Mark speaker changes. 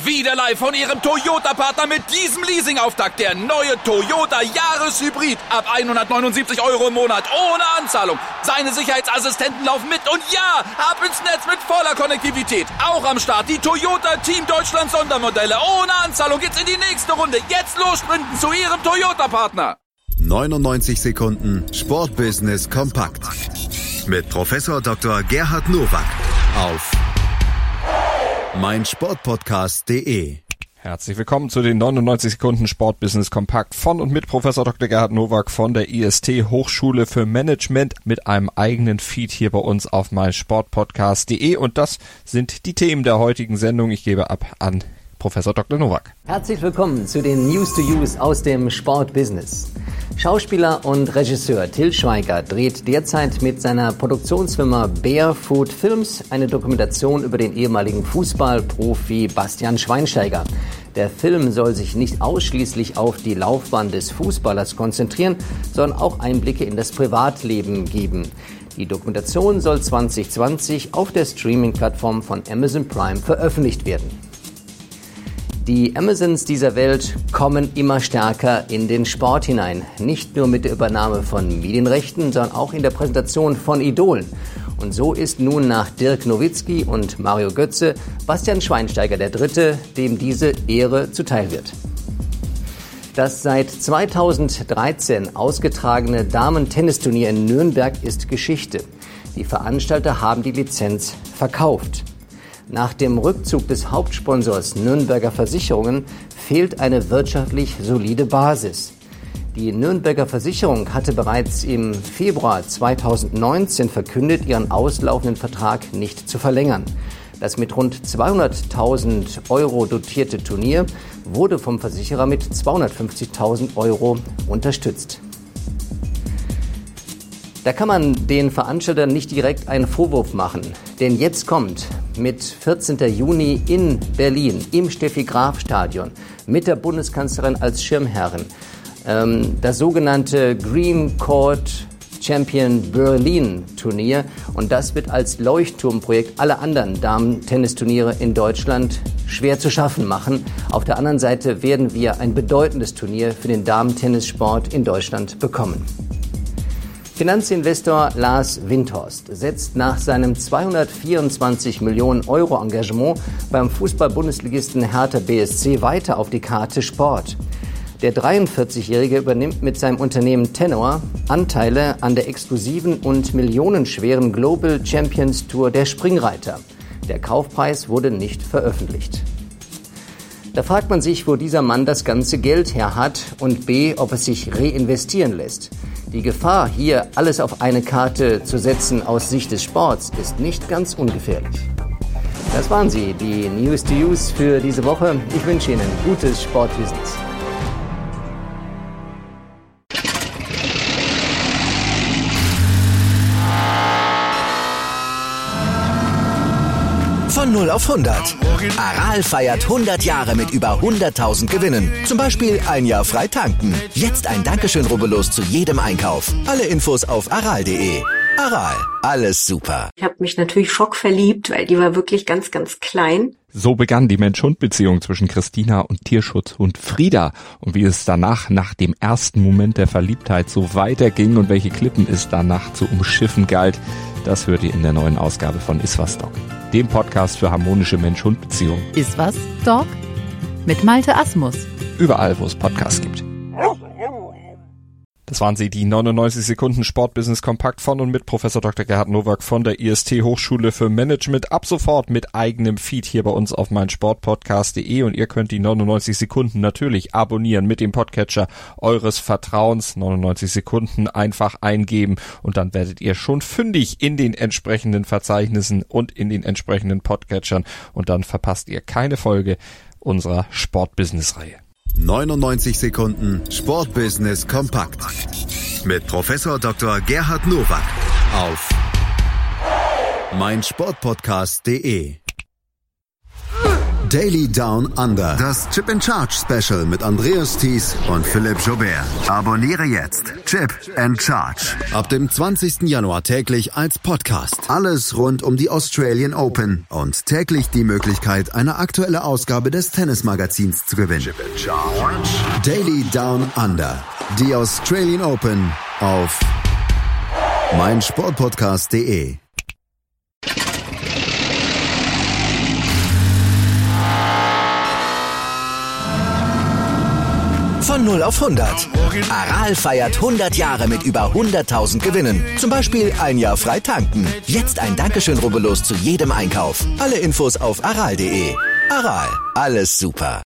Speaker 1: Wieder live von Ihrem Toyota-Partner mit diesem Leasing-Auftakt. Der neue Toyota Jahreshybrid. Ab 179 € im Monat. Ohne Anzahlung. Seine Sicherheitsassistenten laufen mit. Und ja, ab ins Netz mit voller Konnektivität. Auch am Start die Toyota Team Deutschland Sondermodelle. Ohne Anzahlung geht's in die nächste Runde. Jetzt los sprinten zu Ihrem Toyota-Partner.
Speaker 2: 99 Sekunden Sportbusiness kompakt. Mit Professor Dr. Gerhard Nowak auf meinsportpodcast.de.
Speaker 3: Herzlich willkommen zu den 99 Sekunden Sportbusiness kompakt von und mit Professor Dr. Gerhard Nowak von der IST Hochschule für Management mit einem eigenen Feed hier bei uns auf meinsportpodcast.de, und das sind die Themen der heutigen Sendung. Ich gebe ab an Professor Dr. Nowak.
Speaker 4: Herzlich willkommen zu den News to Use aus dem Sportbusiness. Schauspieler und Regisseur Til Schweiger dreht derzeit mit seiner Produktionsfirma Barefoot Films eine Dokumentation über den ehemaligen Fußballprofi Bastian Schweinsteiger. Der Film soll sich nicht ausschließlich auf die Laufbahn des Fußballers konzentrieren, sondern auch Einblicke in das Privatleben geben. Die Dokumentation soll 2020 auf der Streaming-Plattform von Amazon Prime veröffentlicht werden. Die Amazons dieser Welt kommen immer stärker in den Sport hinein. Nicht nur mit der Übernahme von Medienrechten, sondern auch in der Präsentation von Idolen. Und so ist nun nach Dirk Nowitzki und Mario Götze Bastian Schweinsteiger der Dritte, dem diese Ehre zuteil wird. Das seit 2013 ausgetragene Damen-Tennisturnier in Nürnberg ist Geschichte. Die Veranstalter haben die Lizenz verkauft. Nach dem Rückzug des Hauptsponsors Nürnberger Versicherungen fehlt eine wirtschaftlich solide Basis. Die Nürnberger Versicherung hatte bereits im Februar 2019 verkündet, ihren auslaufenden Vertrag nicht zu verlängern. Das mit rund 200.000 € dotierte Turnier wurde vom Versicherer mit 250.000 € unterstützt. Da kann man den Veranstaltern nicht direkt einen Vorwurf machen, denn jetzt kommt mit 14. Juni in Berlin im Steffi-Graf-Stadion mit der Bundeskanzlerin als Schirmherrin das sogenannte Green Court Champion Berlin Turnier, und das wird als Leuchtturmprojekt alle anderen Damen-Tennisturniere in Deutschland schwer zu schaffen machen. Auf der anderen Seite werden wir ein bedeutendes Turnier für den Damen-Tennissport in Deutschland bekommen. Finanzinvestor Lars Windhorst setzt nach seinem 224 Millionen € Engagement beim Fußball-Bundesligisten Hertha BSC weiter auf die Karte Sport. Der 43-Jährige übernimmt mit seinem Unternehmen Tenor Anteile an der exklusiven und millionenschweren Global Champions Tour der Springreiter. Der Kaufpreis wurde nicht veröffentlicht. Da fragt man sich, wo dieser Mann das ganze Geld her hat und b, ob es sich reinvestieren lässt. Die Gefahr, hier alles auf eine Karte zu setzen aus Sicht des Sports, ist nicht ganz ungefährlich. Das waren sie, die News to Use für diese Woche. Ich wünsche Ihnen gutes Sportbusiness.
Speaker 5: Von 0 auf 100. Aral feiert 100 Jahre mit über 100.000 Gewinnen. Zum Beispiel ein Jahr frei tanken. Jetzt ein Dankeschön, rubbellos zu jedem Einkauf. Alle Infos auf aral.de. Aral, alles super.
Speaker 6: Ich habe mich natürlich schockverliebt, weil die war wirklich ganz, ganz klein.
Speaker 3: So begann die Mensch-Hund-Beziehung zwischen Christina und Tierschutzhund Frieda. Und wie es danach, nach dem ersten Moment der Verliebtheit, so weiterging und welche Klippen es danach zu umschiffen galt, das hört ihr in der neuen Ausgabe von Iswas Dog, dem Podcast für harmonische Mensch-Hund-Beziehungen.
Speaker 7: Iswas Dog mit Malte Asmus.
Speaker 3: Überall, wo es Podcasts gibt. Das waren sie, die 99 Sekunden Sportbusiness kompakt von und mit Professor Dr. Gerhard Nowak von der IST Hochschule für Management. Ab sofort mit eigenem Feed hier bei uns auf meinsportpodcast.de, und ihr könnt die 99 Sekunden natürlich abonnieren mit dem Podcatcher eures Vertrauens. 99 Sekunden einfach eingeben und dann werdet ihr schon fündig in den entsprechenden Verzeichnissen und in den entsprechenden Podcatchern, und dann verpasst ihr keine Folge unserer Sportbusiness-Reihe.
Speaker 2: 99 Sekunden Sportbusiness kompakt mit Professor Dr. Gerhard Nowak auf meinsportpodcast.de. Daily Down Under. Das Chip and Charge Special mit Andreas Thies und Philipp Joubert. Abonniere jetzt Chip and Charge. Ab dem 20. Januar täglich als Podcast. Alles rund um die Australian Open und täglich die Möglichkeit, eine aktuelle Ausgabe des Tennismagazins zu gewinnen. Chip and Charge. Daily Down Under. Die Australian Open auf meinsportpodcast.de.
Speaker 5: Von 0 auf 100. Aral feiert 100 Jahre mit über 100.000 Gewinnen. Zum Beispiel ein Jahr frei tanken. Jetzt ein Dankeschön, rubbellos zu jedem Einkauf. Alle Infos auf aral.de. Aral, alles super.